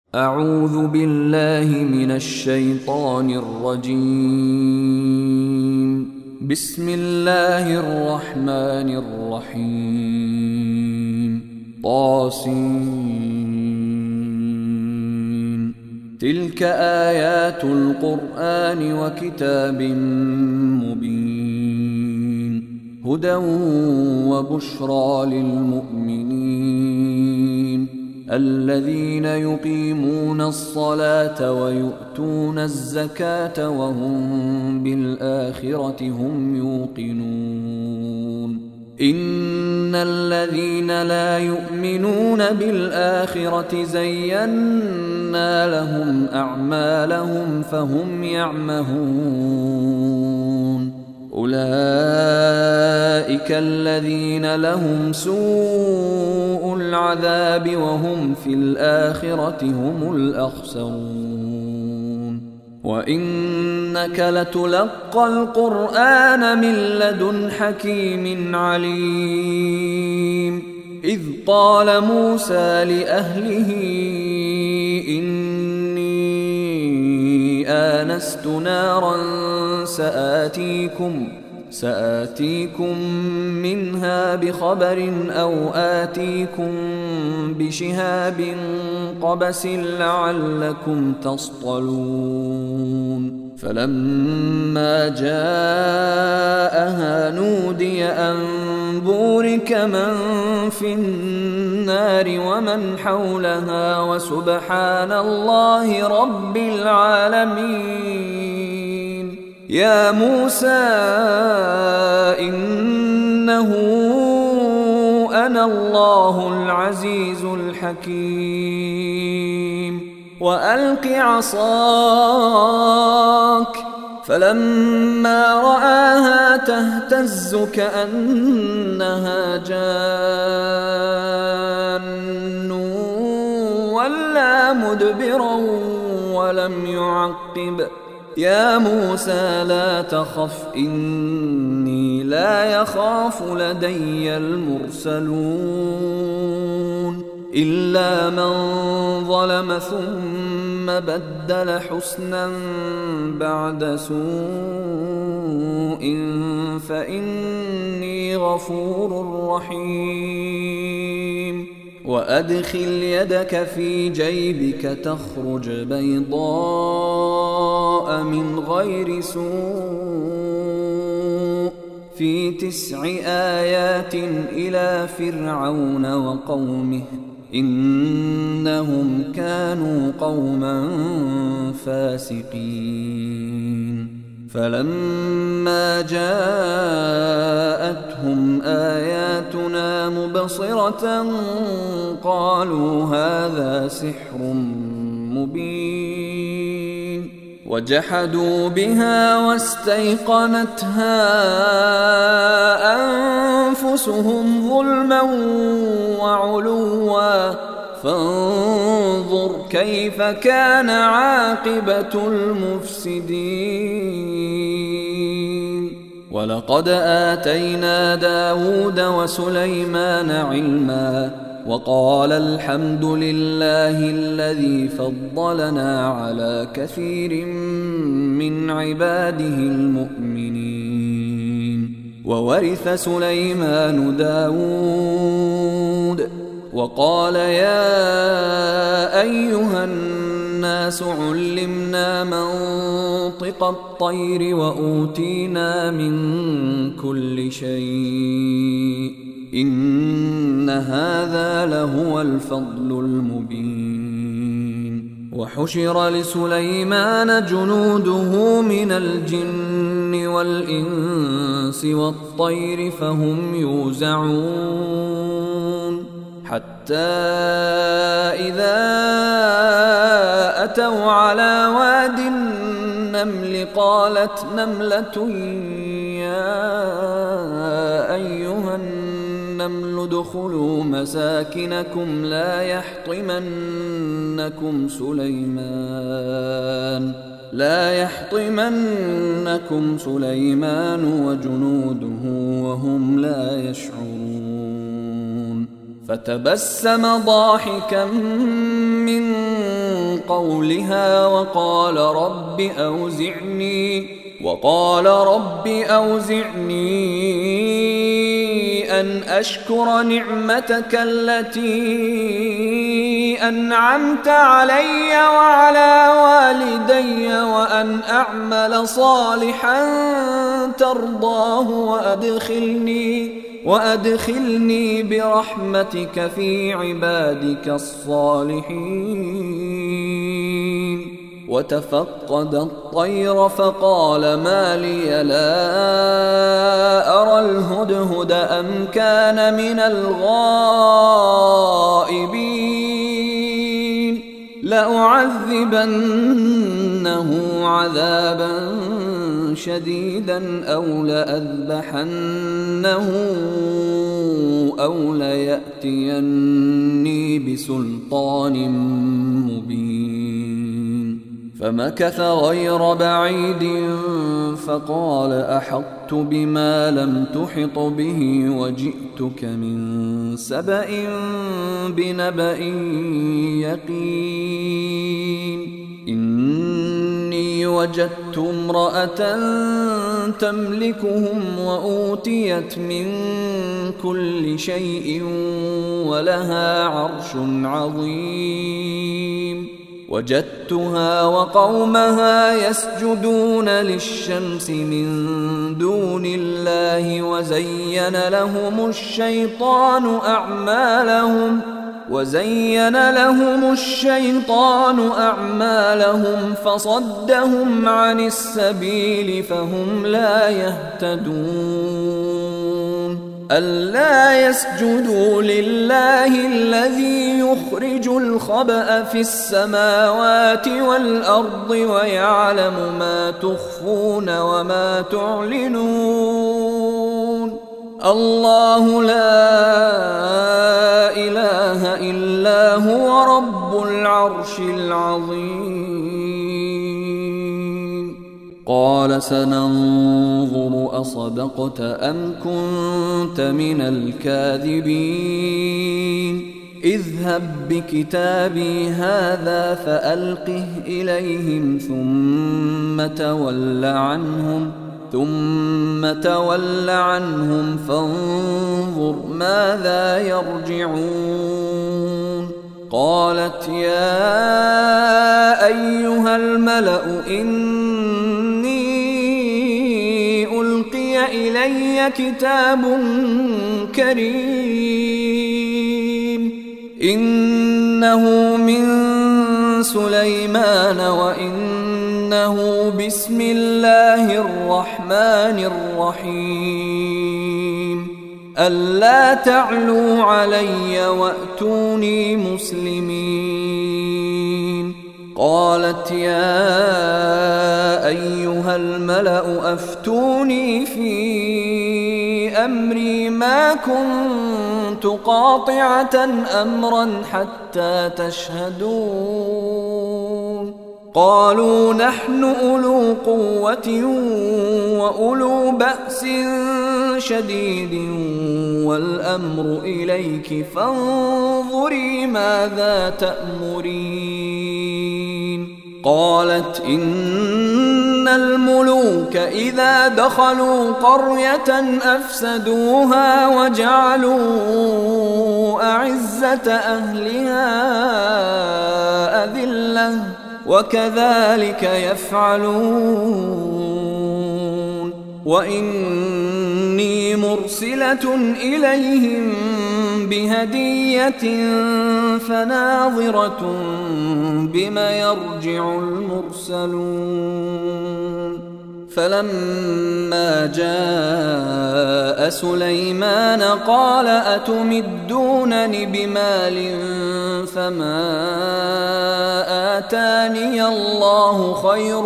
أعوذ بالله من الشيطان الرجيم. بسم الله الرحمن الرحيم. طاسين. تلك آيات القرآن وكتاب مبين، هدى وبشرى للمؤمنين الذين يقيمون الصلاة ويؤتون الزكاة وهم بالآخرة هم يوقنون. إن الذين لا يؤمنون بالآخرة زينا لهم أعمالهم فهم يعمهون. أولئك الذين لهم سوء العذاب وهم في الآخرة هم الأخسرون. وإنك لتلقى القرآن من لدن حكيم عليم. إذ قال موسى لأهله إني آنست نارا سآتيكم منها بخبر أو آتيكم بشهاب قبس لعلكم تصطلون. فلما جاءها نودي أن بورك من في النار ومن حولها وسبحان الله رب العالمين. يا موسى إنه أنا الله العزيز الحكيم. وألق عصاك. فلما رآها تهتز كأنها جان ولا مدبرا ولم يعقب. يا موسى لا تخف إني لا يخاف لدي المرسلون إلا من ظلم ثم بدل حسنا بعد سوء فإني غفور رحيم. وأدخل يدك في جيبك تخرج بيضاء من غير سوء في 9 آيات إلى فرعون وقومه إنهم كانوا قوما فاسقين. فلما جاءتهم آياتنا مبصرة قالوا هذا سحر مبين. وجحدوا بها واستيقنتها أنفسهم ظلما وعلوا فانظر كيف كان عاقبة المفسدين. ولقد آتينا داود وسليمان علما وقال الحمد لله الذي فضلنا على كثير من عباده المؤمنين. وورث سليمان داود وقال يا أيها الناس علمنا منطق الطير وأوتينا من كل شيء إن هذا لهو الفضل المبين. وحشر لسليمان جنوده من الجن والإنس والطير فهم يوزعون حتى إذا أتوا على واد النمل قالت نملة يا أيها النمل ادخلوا مساكنكم لا يحطمنكم سليمان وجنوده وهم لا يشعرون. فتبسم ضاحكا من قولها وقال رب أوزعني أن أشكر نعمتك التي أنعمت علي وعلى والدي وأن أعمل صالحا ترضاه وأدخلني برحمتك في عبادك الصالحين. وتفقد الطير فقال ما لي لا أرى الهدهد أم كان من الغائبين لأعذبنه عذابا شديدا أو لأذبحنه أو ليأتيني بسلطان مبين. فمكث غير بعيد فقال أحطت بما لم تحط به وجئتك من سبأ بنبأ يقين. إني وجدت امرأة تملكهم وأوتيت من كل شيء ولها عرش عظيم. وجدتها وقومها يسجدون للشمس من دون الله وزين لهم الشيطان أعمالهم فصدهم عن السبيل فهم لا يهتدون. ألا يسجدوا لله الذي يخرج الخبأ في السماوات والأرض ويعلم ما تخفون وما تعلنون. الله لا إله إلا هو رب العرش العظيم. قال سننظر أصدقت أم كنت من الكاذبين. اذهب بكتابي هذا فألقه إليهم ثم تول عنهم فانظر ماذا يرجعون. قالت يا أيها الملأ إني ألقي إلي كتاب كريم إنه من سليمان وإنه بسم الله الرحمن الرحيم. ألا تعلوا علي وأتوني مسلمين. قالت يا أيها الملأ أفتوني في أمري ما كنت قاطعة أمرا حتى تشهدون. قالوا نحن أولو قوة وأولو بأس شديد والأمر إليك فانظري ماذا تأمرين. قالت إن الملوك إذا دخلوا قرية أفسدوها وجعلوا أعزة أهلها أذلة وكذلك يفعلون. وإني مرسلة إليهم بهدية فناظرة بما يرجع المرسلون. فلما جاء سليمان قال أتمدونني بمال فما آتاني الله خير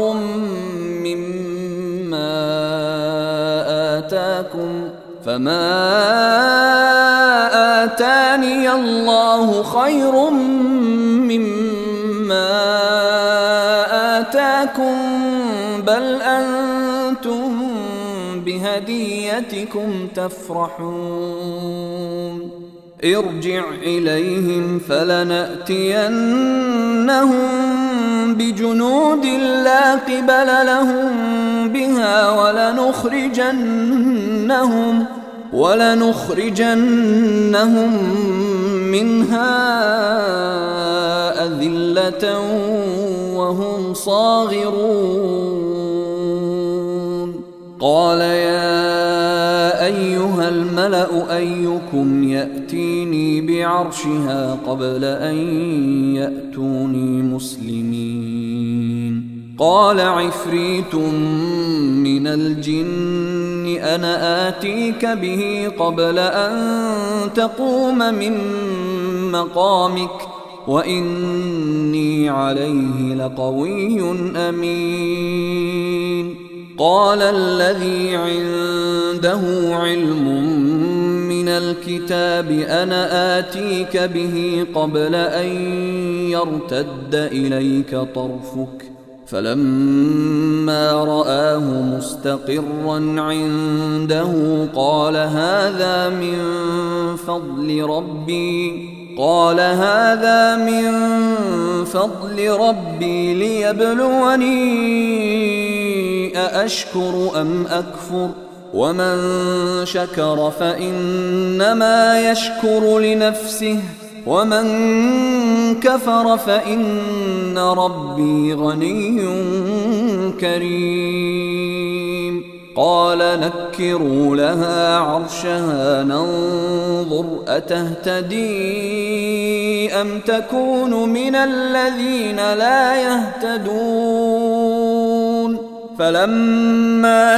مما آتاكم بل أنتم بهديتكم تفرحون. ارجع إليهم فلنأتينهم بجنود لا قبل لهم بها ولنخرجنهم منها أذلة وهم صاغرون. قال يا أيها الملأ أيكم يأتيني بعرشها قبل أن يأتوني مسلمين؟ قال عفريت من الجن أنا آتيك به قبل أن تقوم من مقامك وإني عليه لقوي أمين. قال الذي عنده علم من الكتاب أنا آتيك به قبل أن يرتد إليك طرفك فلما رآه مستقرا عنده قال هذا من فضل ربي ليبلوني أأشكر أم أكفر ومن شكر فإنما يشكر لنفسه ومن كفر فإن ربي غني كريم. قال نكروا لها عرشها ننظر أتهتدي أم تكون من الذين لا يهتدون. فلما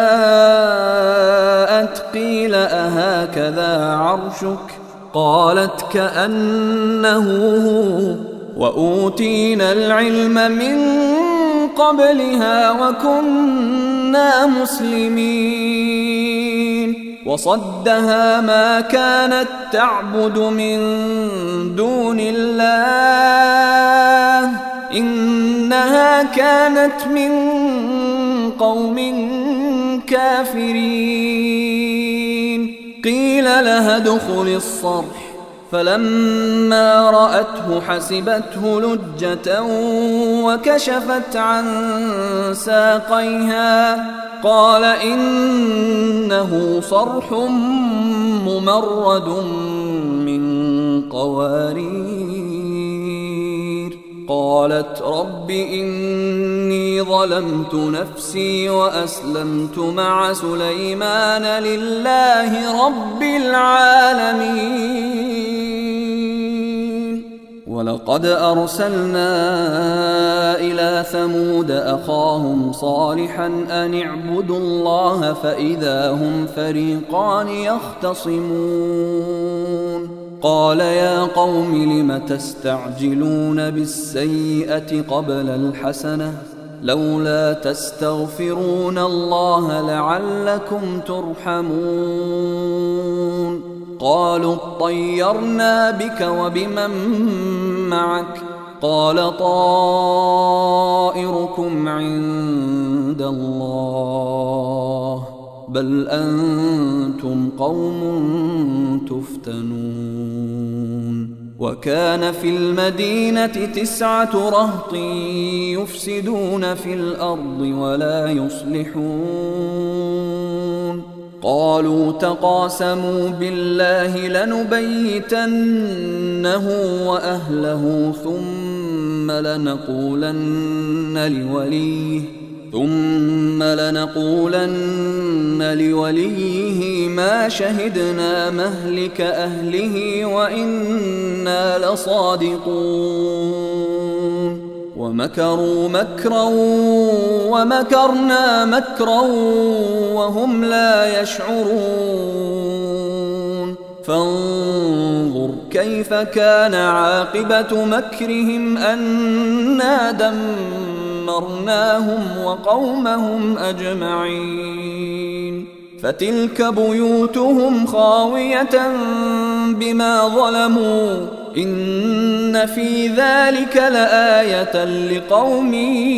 جاءت قيل أهكذا عرشك؟ قالت كأنه هو وأوتينا العلم من قبلها وكنا مسلمين. وصدها ما كانت تعبد من دون الله إنها كانت من قوم كافرين. قيل لها ادخل الصرح فلما رأته حسبته لجة وكشفت عن ساقيها قال إنه صرح ممرد من قوارير. قالت رب إني ظلمت نفسي وأسلمت مع سليمان لله رب العالمين. ولقد أرسلنا إلى ثمود أخاهم صالحا أن اعبدوا الله فإذا هم فريقان يختصمون. قال يا قوم لم تستعجلون بالسيئة قبل الحسنة لولا تستغفرون الله لعلكم ترحمون. قالوا اطيرنا بك وبمن معك قال طائركم عند الله بل أنتم قوم تفتنون. وكان في المدينة 9 رهط يفسدون في الأرض ولا يصلحون. قالوا تقاسموا بالله لنبيتنه وأهله ثم لنقولن لوليه ما شهدنا مهلك أهله وإنا لصادقون. ومكروا مكرا ومكرنا مكرا وهم لا يشعرون. فانظر كيف كان عاقبة مكرهم أنا دمرناهم وقومهم أجمعين. فتلك بيوتهم خاوية بما ظلموا إن في ذلك لآية لقوم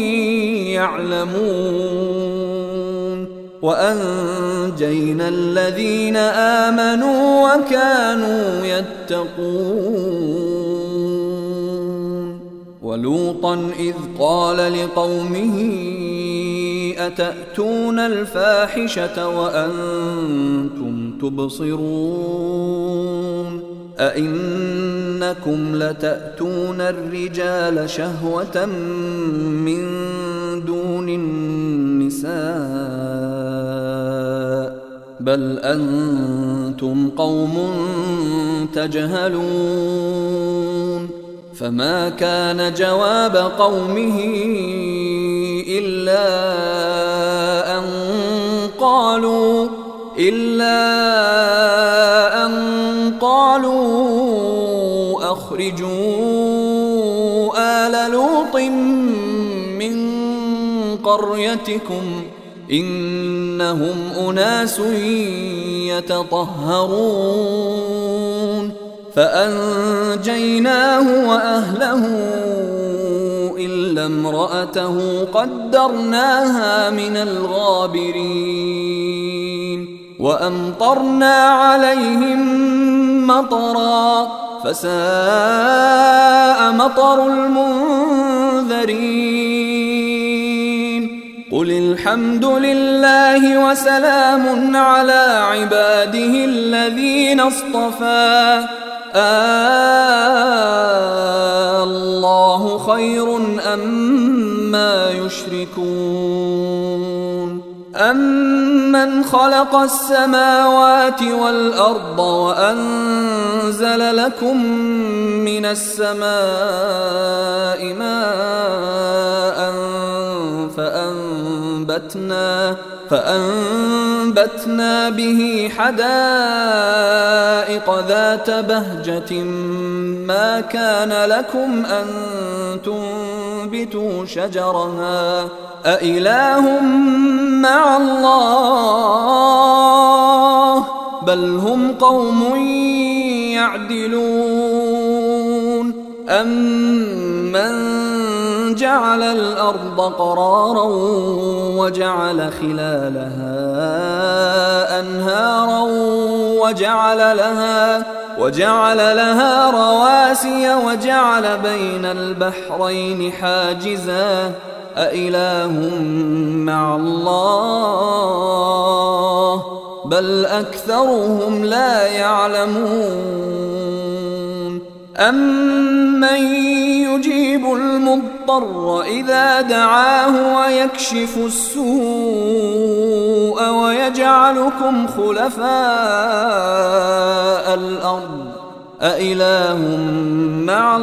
يعلمون. وأنجينا الذين آمنوا وكانوا يتقون. ولوطا إذ قال لقومه أتأتون الفاحشة وأنتم تبصرون أئنكم لتأتون الرجال شهوة من دون النساء بل أنتم قوم تجهلون فما كان جواب قومه إلا أن قالوا أخرجوا آل لوط من قريتكم إنهم أناس يتطهرون فأنجيناه وأهله إلا امرأته قدرناها من الغابرين وأمطرنا عليهم مطرا فساء مطر المنذرين قل الحمد لله وسلام على عباده الذين اصطفى الله خير أما يشركون أمن خلق السماوات والأرض وأنزل لكم من السماء ماء فأنبتنا به حدائق ذات بهجة ما كان لكم أن تنبتوا شجرها أإله مع الله بل هم قوم يعدلون أمن جعل الأرض قرارا وجعل خلالها أنهارا وجعل لها رواسي وجعل بين البحرين حاجزا أإله مع الله بل أكثرهم لا يعلمون أمن يجيب المضطر إذا دعاه ويكشف السوء ويجعلكم خلفاء الأرض أإله مع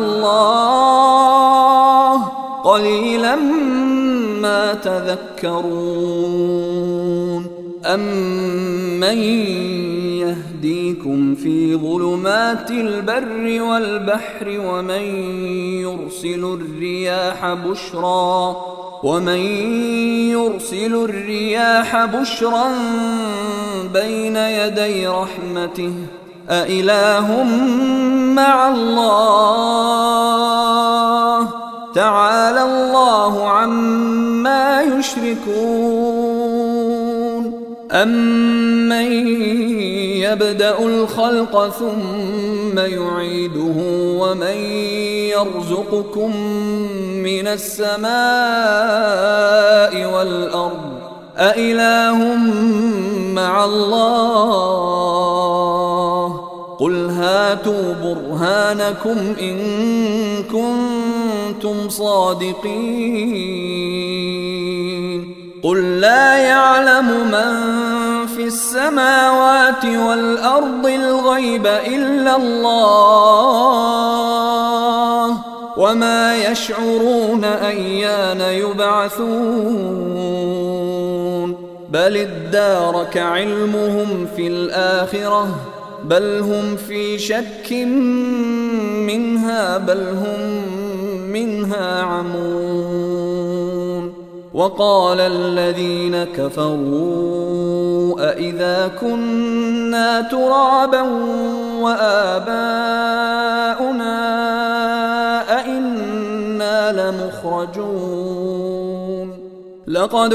الله قليلا ما تذكرون أمن يهديكم في ظلمات البر والبحر ومن يرسل الرياح بشرا بين يدي رحمته أإله مع الله تعالى الله عما يشركون أمن يبدأ الخلق ثم يعيده ومن يرزقكم من السماء والأرض أإله مع الله قل هاتوا برهانكم إن كنتم صادقين قل لا يعلم من في السماوات والأرض الغيب إلا الله وما يشعرون أيان يبعثون بل ادارك علمهم في الآخرة بل هم في شك منها بل هم منها عمون وقال الذين كفروا أإذا كنا ترابا وآباؤنا أإنا لمخرجون لقد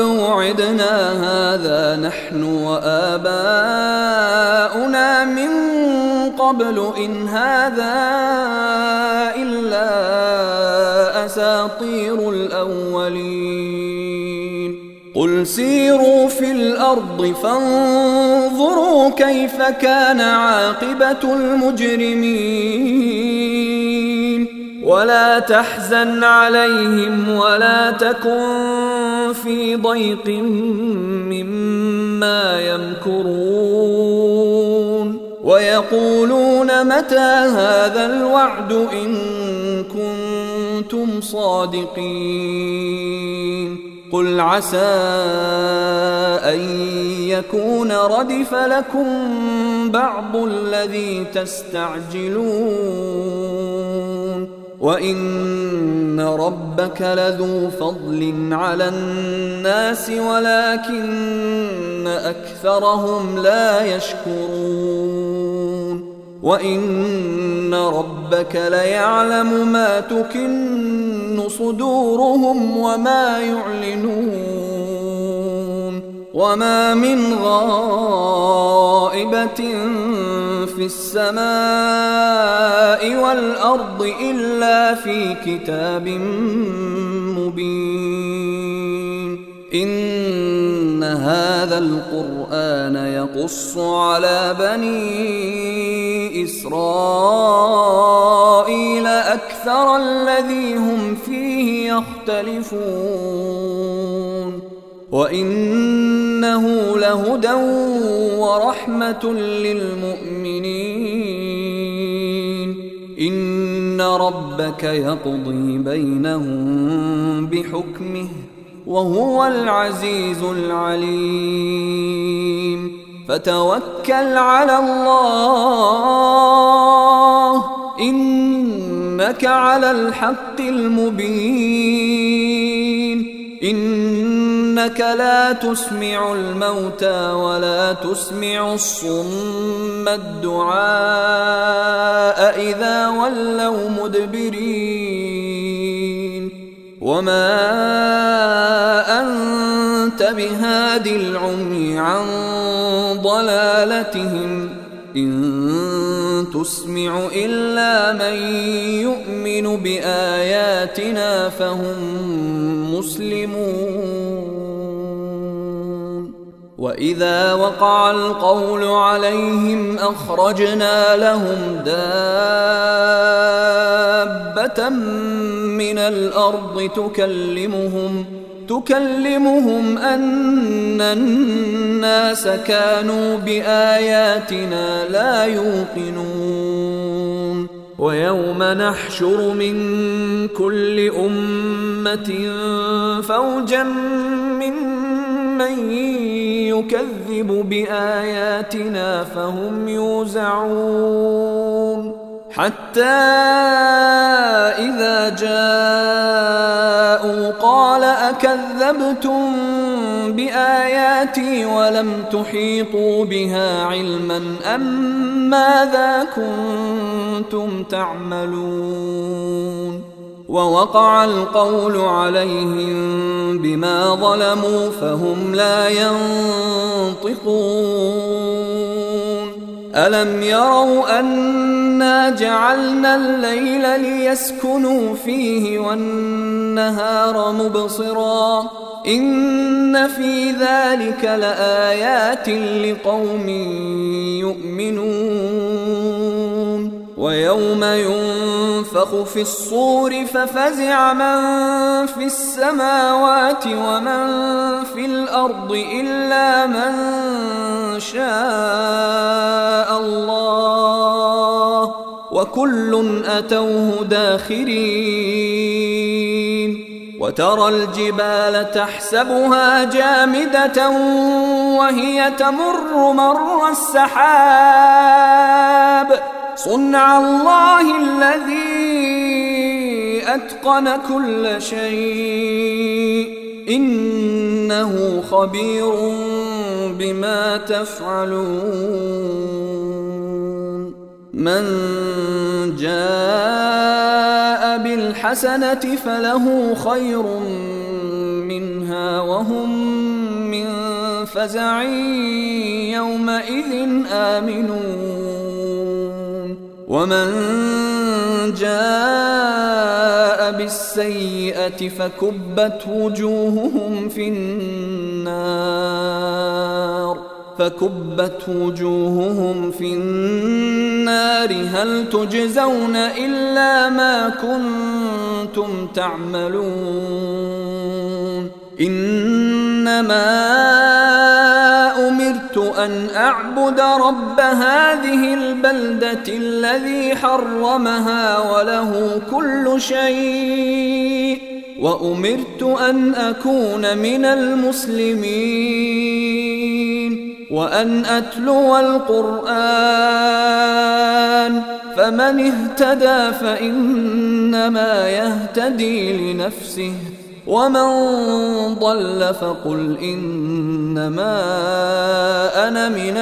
وعدنا هذا نحن وآباؤنا من قبل إن هذا إلا أساطير الأولين قل سيروا في الأرض فانظروا كيف كان عاقبة المجرمين ولا تحزن عليهم ولا تكن في ضيق مما يمكرون ويقولون متى هذا الوعد إن كنتم صادقين قل عسى أن يكون ردف لكم بعض الذي تستعجلون وإن ربك لذو فضل على الناس ولكن أكثرهم لا يشكرون وإن ربك ليعلم ما تكن صدورهم وما يعلنون وما من غائبة في السماء والأرض إلا في كتاب مبين إن هذا القرآن يقص على بني إسرائيل أكثر الذي هم فيه يختلفون وإنه لهدى ورحمة للمؤمنين إن ربك يقضي بينهم بحكمه وهو العزيز العليم فتوكل على الله إنك على الحق المبين إنك لا تسمع الموتى ولا تسمع الصم الدعاء إذا ولوا مدبرين وما أنت بهاد العمي عن ضلالتهم إن تسمع إلا من يؤمن بآياتنا فهم مسلمون وإذا وقع القول عليهم أخرجنا لهم دابة من الأرض تكلمهم أن الناس كانوا بآياتنا لا يوقنون ويوم نحشر من كل أمة فوجا ممن يكذب بآياتنا فهم يوزعون حتى إذا جاءوا قال أكذبتم بآياتي ولم تحيطوا بها علما أم ماذا كنتم تعملون ووقع القول عليهم بما ظلموا فهم لا ينطقون ألم يروا أنا جعلنا الليل ليسكنوا فيه والنهار مبصرا إن في ذلك لآيات لقوم يؤمنون ويوم ينفخ في الصور ففزع من في السماوات ومن في الأرض إلا من شاء الله وكل أتوه داخرين وترى الجبال تحسبها جامدة وهي تمر مر السحاب صنع الله الذي أتقن كل شيء إنه خبير بما تفعلون من جاء بالحسنة فله خير منها وهم من فزع يومئذ آمنون ومن جاء بالسيئة فكبت وجوههم في النار هل تجزون إلا ما كنتم تعملون إنما أمرت أن أعبد رب هذه البلدة الذي حرمها وله كل شيء وأمرت أن أكون من المسلمين وأن أتلو القرآن فمن اهتدى فإنما يهتدي لنفسه ومن ضل فقل إنما أنا من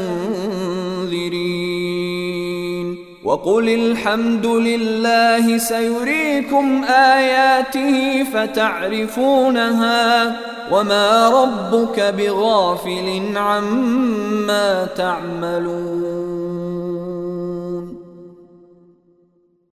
المنذرين وقل الحمد لله سيريكم آياته فتعرفونها وما ربك بغافل عما تعملون